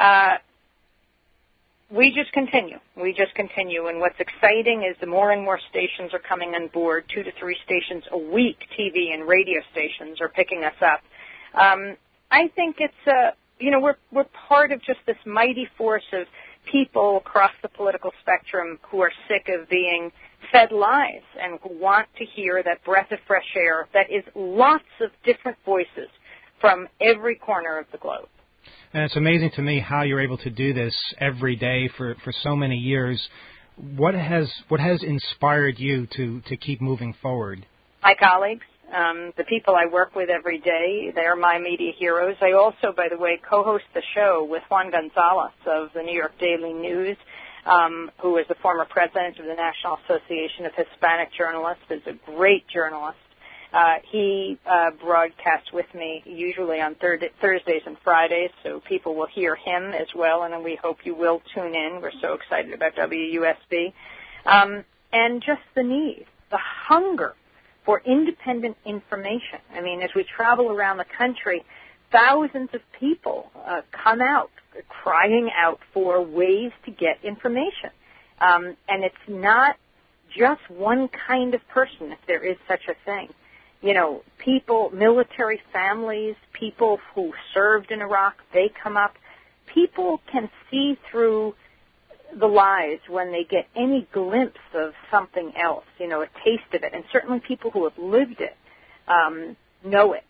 we just continue. And what's exciting is the more and more stations are coming on board. 2 to 3 stations a week, TV and radio stations, are picking us up. I think it's, we're part of just this mighty force of people across the political spectrum who are sick of being fed lies and who want to hear that breath of fresh air that is lots of different voices from every corner of the globe. And it's amazing to me how you're able to do this every day for so many years. What has inspired you to keep moving forward? My colleagues, the people I work with every day, they're my media heroes. I also, by the way, co-host the show with Juan Gonzalez of the New York Daily News, who is the former president of the National Association of Hispanic Journalists, is a great journalist. He broadcasts with me usually on Thursdays and Fridays, so people will hear him as well, and we hope you will tune in. We're so excited about WUSB. And just the need, the hunger for independent information. I mean, as we travel around the country, thousands of people come out crying out for ways to get information. And it's not just one kind of person, if there is such a thing. You know, people, military families, people who served in Iraq, they come up. People can see through the lies when they get any glimpse of something else, you know, a taste of it. And certainly people who have lived it know it.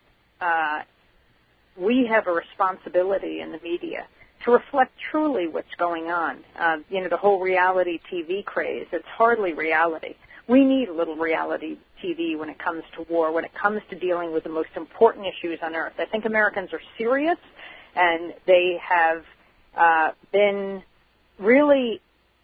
We have a responsibility in the media to reflect truly what's going on. You know, the whole reality TV craze, it's hardly reality. We need a little reality TV when it comes to war, when it comes to dealing with the most important issues on earth. I think Americans are serious, and they have been really,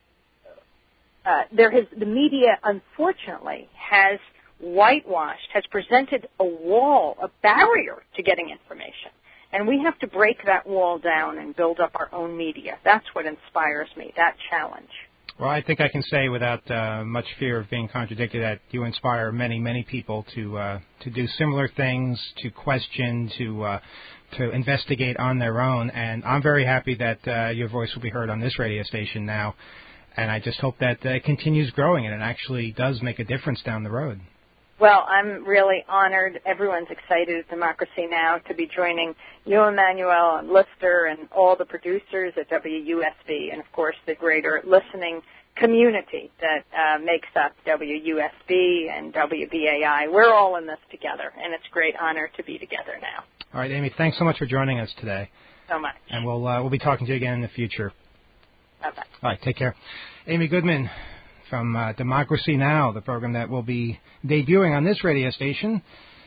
the media, unfortunately, has whitewashed, has presented a wall, a barrier to getting information. And we have to break that wall down and build up our own media. That's what inspires me, that challenge. Well, I think I can say without much fear of being contradicted that you inspire many, many people to do similar things, to question, to investigate on their own. And I'm very happy that your voice will be heard on this radio station now. And I just hope that it continues growing and it actually does make a difference down the road. Well, I'm really honored. Everyone's excited at Democracy Now! To be joining you, Emmanuel, and Lister, and all the producers at WUSB, and, of course, the greater listening community that makes up WUSB and WBAI. We're all in this together, and it's a great honor to be together now. All right, Amy, thanks so much for joining us today. So much. And we'll be talking to you again in the future. Bye-bye. All right, take care. Amy Goodman from Democracy Now!, the program that will be debuting on this radio station,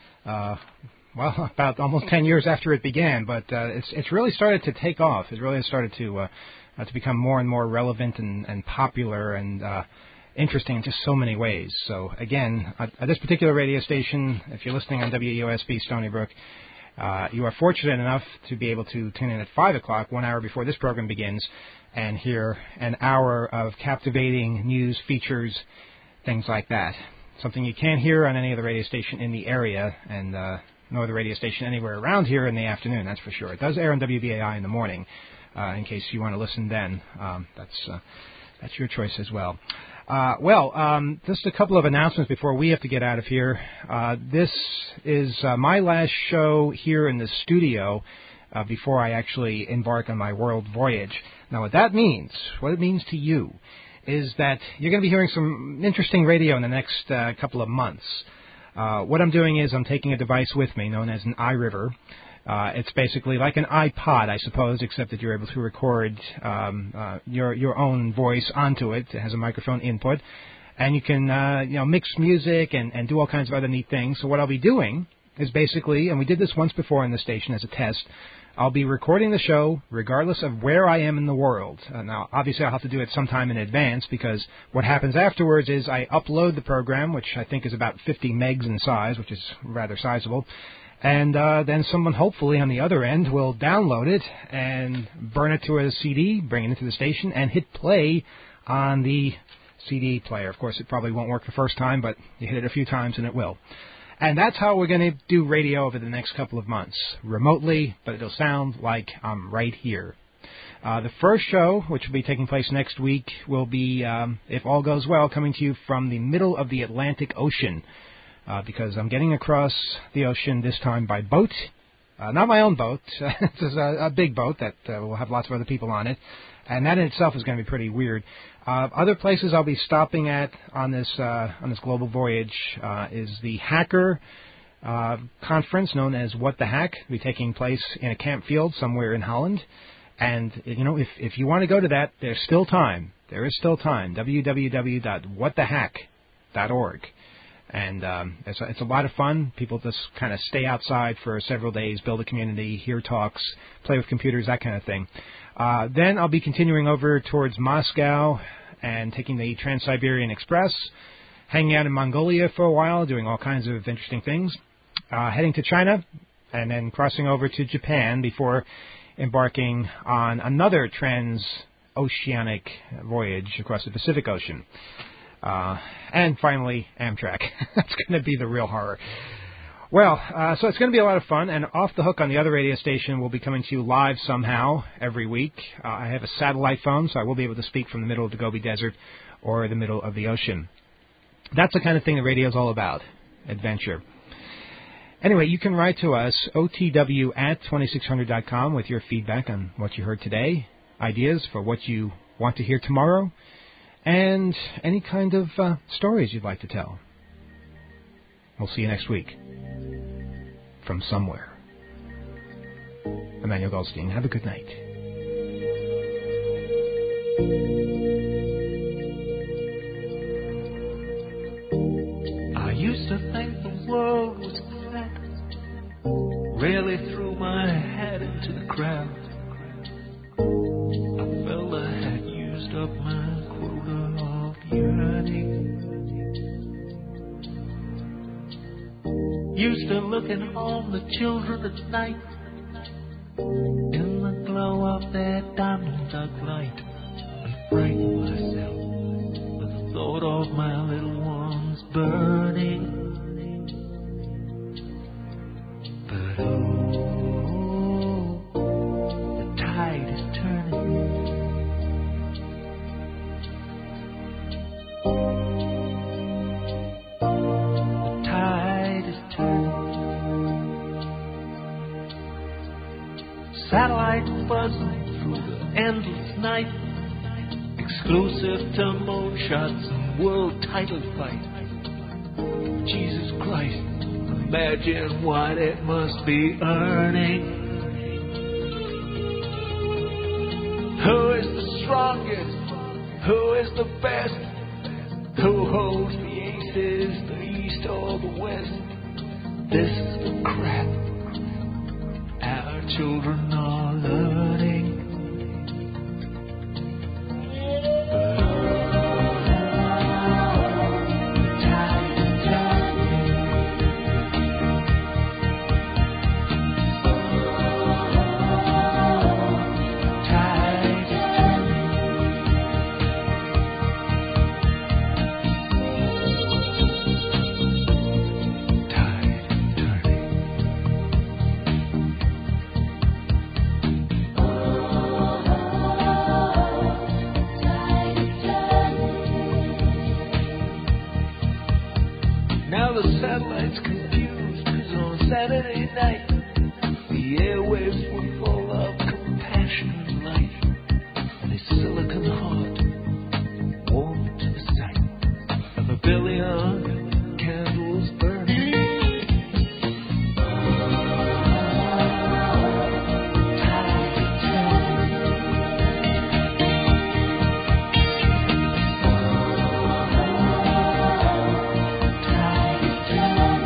well, about almost 10 years after it began. But it's really started to take off. It really has started to become more and more relevant and popular and interesting in just so many ways. So, again, at this particular radio station, if you're listening on WUSB Stony Brook, you are fortunate enough to be able to tune in at 5 o'clock, 1 hour before this program begins, and hear an hour of captivating news, features, things like that. Something you can't hear on any other radio station in the area, and nor the radio station anywhere around here in the afternoon, that's for sure. It does air on WBAI in the morning, in case you want to listen then. That's your choice as well. Just a couple of announcements before we have to get out of here. This is my last show here in the studio before I actually embark on my world voyage. Now, what it means to you, is that you're going to be hearing some interesting radio in the next couple of months. What I'm doing is I'm taking a device with me known as an iRiver. It's basically like an iPod, I suppose, except that you're able to record your own voice onto it. It has a microphone input, and you can mix music and do all kinds of other neat things. So what I'll be doing is basically, and we did this once before in the station as a test, I'll be recording the show regardless of where I am in the world. Now, obviously, I'll have to do it sometime in advance because what happens afterwards is I upload the program, which I think is about 50 megs in size, which is rather sizable, and then someone hopefully on the other end will download it and burn it to a CD, bring it into the station, and hit play on the CD player. Of course, it probably won't work the first time, but you hit it a few times and it will. And that's how we're going to do radio over the next couple of months, remotely, but it'll sound like I'm right here. The first show, which will be taking place next week, will be, if all goes well, coming to you from the middle of the Atlantic Ocean, because I'm getting across the ocean this time by boat Not my own boat. This is a big boat that will have lots of other people on it. And that in itself is going to be pretty weird. Other places I'll be stopping at on this global voyage is the Hacker conference known as What the Hack. It'll be taking place in a campfield somewhere in Holland. And, if you want to go to that, there's still time. There is still time. www.whatthehack.org. And it's a lot of fun. People just kind of stay outside for several days, build a community, hear talks, play with computers, that kind of thing. Then I'll be continuing over towards Moscow and taking the Trans-Siberian Express, hanging out in Mongolia for a while, doing all kinds of interesting things, heading to China, and then crossing over to Japan before embarking on another transoceanic voyage across the Pacific Ocean. And finally, Amtrak. That's going to be the real horror. Well, so it's going to be a lot of fun, and Off the Hook on the other radio station will be coming to you live somehow every week. I have a satellite phone, so I will be able to speak from the middle of the Gobi Desert or the middle of the ocean. That's the kind of thing the radio is all about, adventure. Anyway, you can write to us, otw@2600.com, with your feedback on what you heard today, ideas for what you want to hear tomorrow, and any kind of stories you'd like to tell. We'll see you next week. From somewhere. Emmanuel Goldstein. Have a good night. I used to think the world was flat. Rarely threw my head into the crowd. I felt I had used up my quota of yearning. Used to looking home the children at night in the glow of their diamond dug light, and frighten myself with the thought of my little ones burning. But oh, the tide is turning. Satellite buzzing through the endless night, exclusive to moonshots and world title fight. Jesus Christ, imagine what it must be earning. Who is the strongest? Who is the best? Who holds the aces, the east or the west? This is the crap our children are learning. But time is turning. Tide is turning. Tide is turning. Now the satellite's confused, 'cause on Saturday night the airwaves were full of compassion and light, and his silicon heart warmed to the sight of a billion candles burning. Tide is turning. Tide is turning.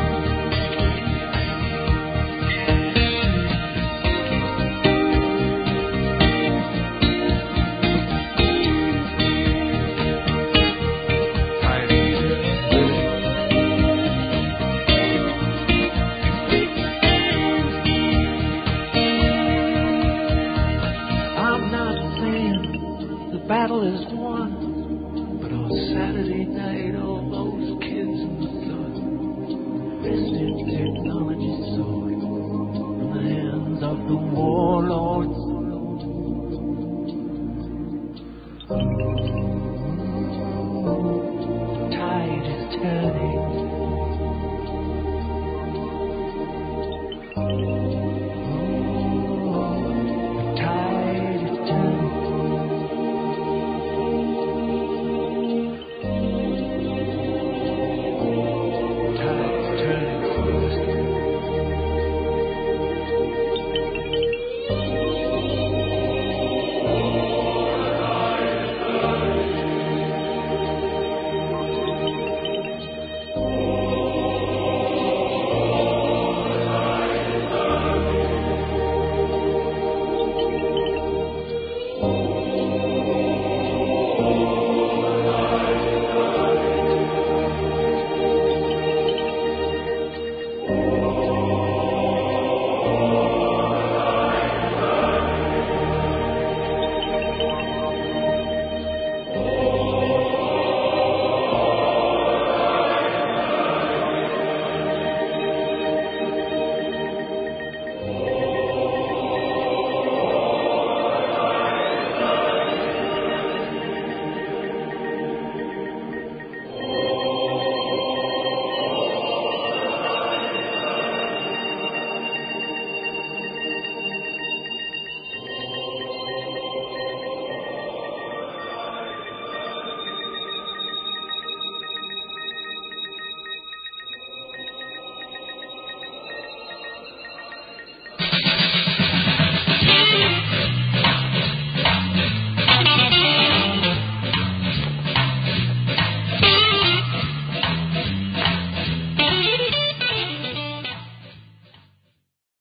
I'm not saying the battle is won, but on Saturday night all those kids in the sun wrested technology's sword from the hands of the warlords.